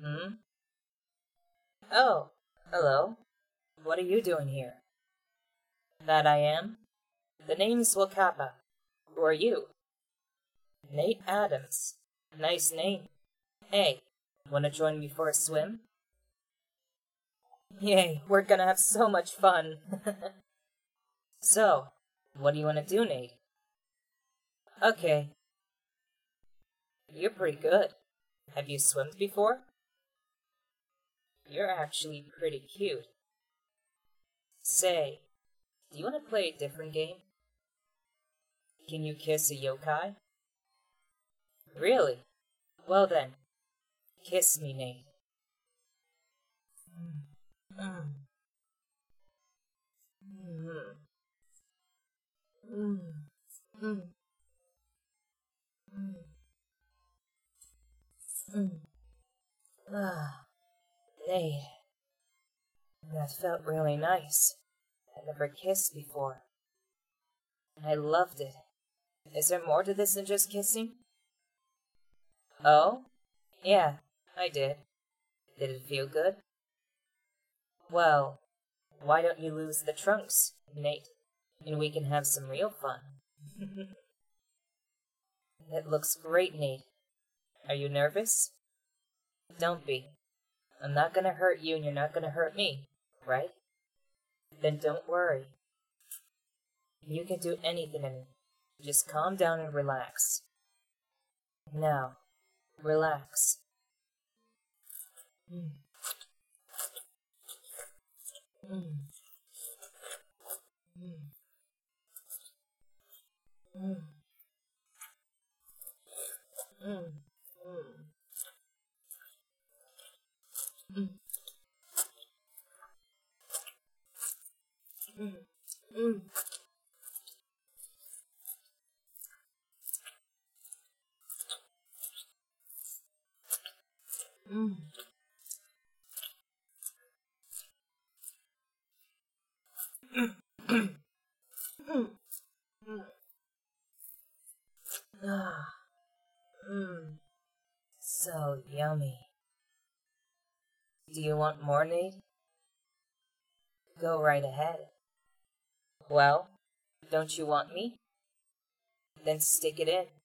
Hmm? Oh, hello. What are you doing here? That I am? The name's Wakapa. Who are you? Nate Adams. Nice name. Hey, wanna join me for a swim? Yay, we're gonna have so much fun. So, what do you wanna do, Nate? Okay. You're pretty good. Have you swum before? You're actually pretty cute. Say, do you want to play a different game? Can you kiss a yokai? Really? Well then, kiss me, Nate. Mm. Mm. Mm. Mm. Mm. Mm. Ah, Nate, that felt really nice. I never kissed before. I loved it. Is there more to this than just kissing? Oh? Yeah, I did. Did it feel good? Well, why don't you lose the trunks, Nate, and we can have some real fun? It looks great, Nate. Are you nervous? Don't be. I'm not gonna hurt you and you're not gonna hurt me, right? Then don't worry. You can do anything to me. Just calm down and relax. Now, relax. Mm. Mm. Mm. Mm. Mm. Mm. Mm. Mm. Mm. Mm. Ah, so yummy. Do you want more, Nate? Go right ahead. Well, don't you want me? Then stick it in.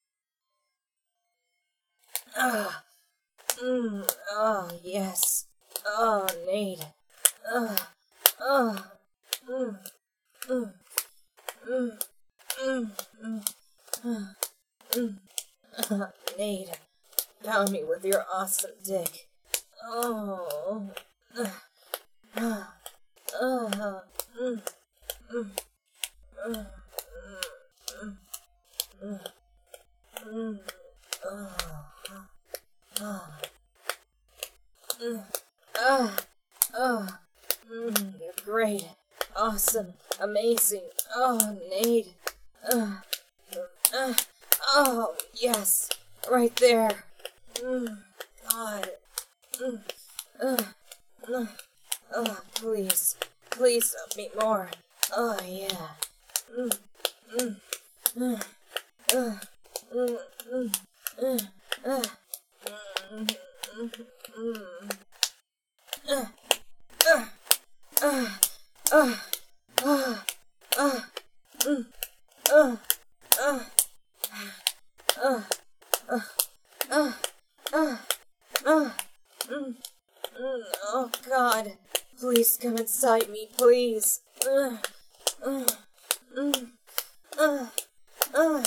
Ah, oh, yes. Oh, Nate. Ah, ah, mm, mm, mm, mm, mm, ah, mm. Nate, pound me with your awesome dick. Oh. Ah, ah, ah, mm, mm, mm, mm, mm, mm, ah, ah, mm, ah, ah, you're great, awesome, amazing. Oh, Nate. Uh, oh, yes, right there. God. Uh, uh, please, please help me more. Oh, yeah. Mm, mm, mm, uh, mm, mm, uh, uh, mm, mm, uh, uh, uh, uh, uh, uh, mm, uh, uh, uh, uh, uh, uh, uh, mm, oh, God. Please come inside me, please. Uh, mm, uh, uh,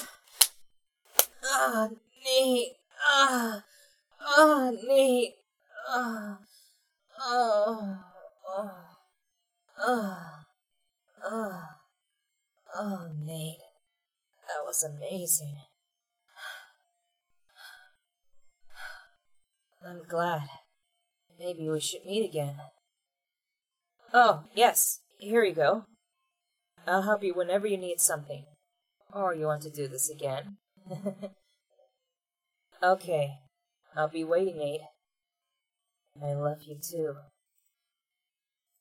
Nate. Nate. Ah, oh, oh, oh, oh, Nate. That was amazing. I'm glad. Maybe we should meet again. Oh, yes. Here you go. I'll help you whenever you need something. Or you want to do this again? Okay. I'll be waiting, Nate. I love you too.